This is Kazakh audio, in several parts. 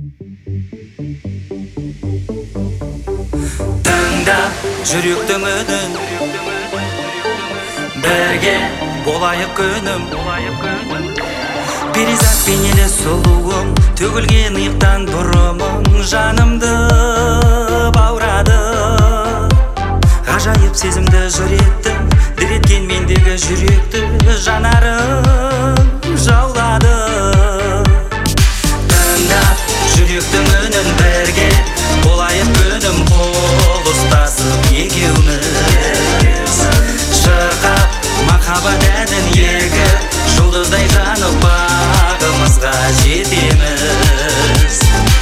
Тыңдап жүректің үнін, бірге болайық күнім. Перизат бейнелі сұлуым, төгілген иықтан бұрымың жанымды баурады. Ғажайып сезімді жыр еттің, дір еткен мендегі жүректі жанарың жаулады. Тыңдап жүректің үнін, бірге болайық күнім. Қол ұстасып екеуміз шырқап махаббат әнін, екі жұлдыздай жанып бағымызға жетеміз.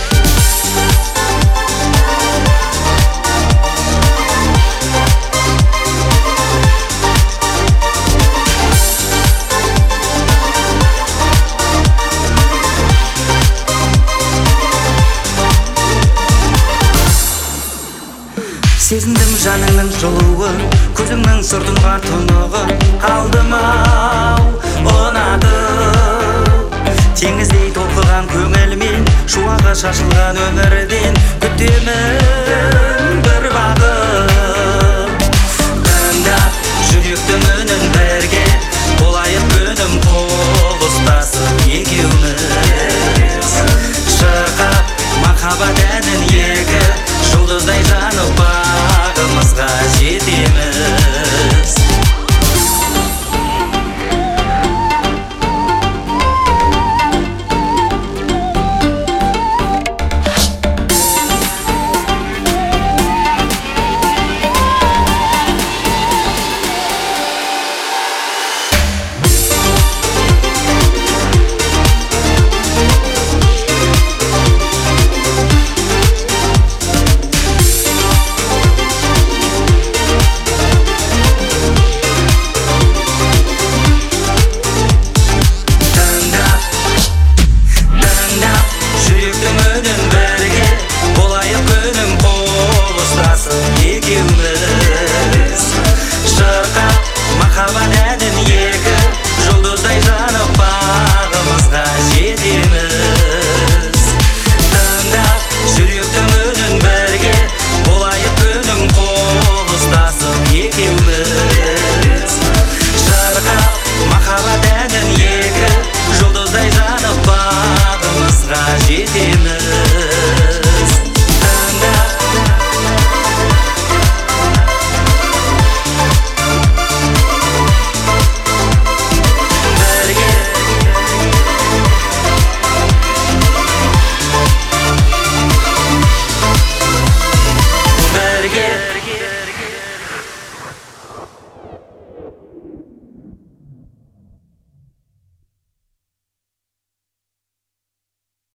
Сезіндім жаныңның жылуын, көзіңнің сыр тұнған тұнығын. Алдым-ау ұнатып, теңіздей толқыған көңілмен, шуағы шашылған өмірден күтемін.